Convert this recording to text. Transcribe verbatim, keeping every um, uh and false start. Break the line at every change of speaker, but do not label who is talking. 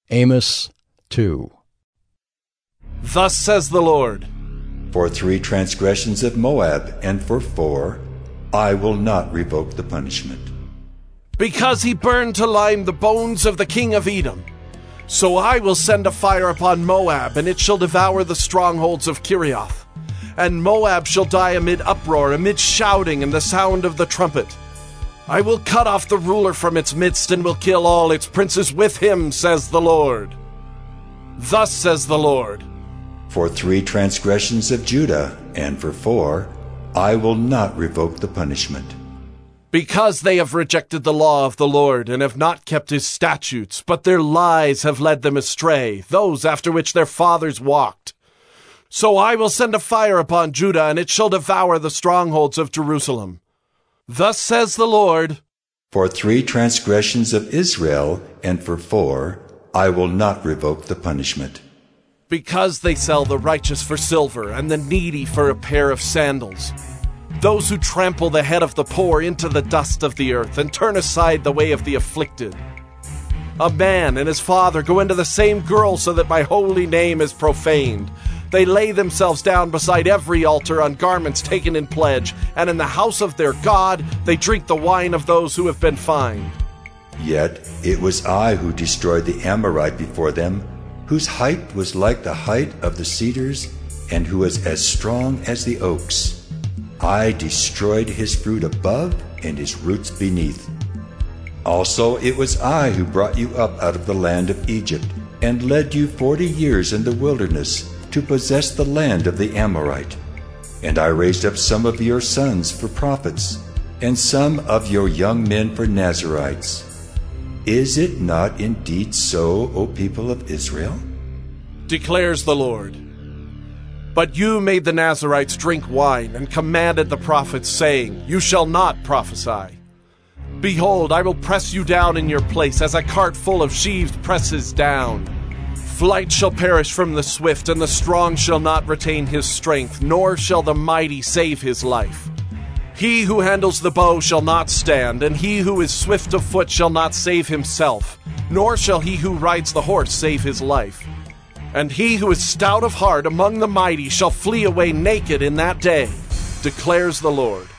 Amos two.
Thus says the Lord,
For three transgressions of Moab, and for four, I will not revoke the punishment.
because he burned to lime the bones of the king of Edom. So I will send a fire upon Moab, and it shall devour the strongholds of Kirioth. And Moab shall die amid uproar, amid shouting and the sound of the trumpet. I will cut off the ruler from its midst, and will kill all its princes with him, says the Lord. Thus says the Lord,
For three transgressions of Judah, and for four, I will not revoke the punishment.
because they have rejected the law of the Lord, and have not kept his statutes, but their lies have led them astray, those after which their fathers walked. So I will send a fire upon Judah, and it shall devour the strongholds of Jerusalem. Thus says the Lord,
For three transgressions of Israel, and for four, I will not revoke the punishment.
because they sell the righteous for silver, and the needy for a pair of sandals. Those who trample the head of the poor into the dust of the earth, and turn aside the way of the afflicted. A man and his father go into the same girl, so that my holy name is profaned. They lay themselves down beside every altar on garments taken in pledge, and in the house of their God they drink the wine of those who have been fined.
Yet it was I who destroyed the Amorite before them, whose height was like the height of the cedars, and who was as strong as the oaks. I destroyed his fruit above and his roots beneath. Also it was I who brought you up out of the land of Egypt, and led you forty years in the wilderness to possess the land of the Amorite. And I raised up some of your sons for prophets, and some of your young men for Nazirites. Is it not indeed so, O people of Israel?
Declares the Lord. But you made the Nazirites drink wine, and commanded the prophets, saying, You shall not prophesy. Behold, I will press you down in your place, as a cart full of sheaves presses down. Flight shall perish from the swift, and the strong shall not retain his strength, nor shall the mighty save his life. He who handles the bow shall not stand, and he who is swift of foot shall not save himself, nor shall he who rides the horse save his life. And he who is stout of heart among the mighty shall flee away naked in that day, declares the Lord.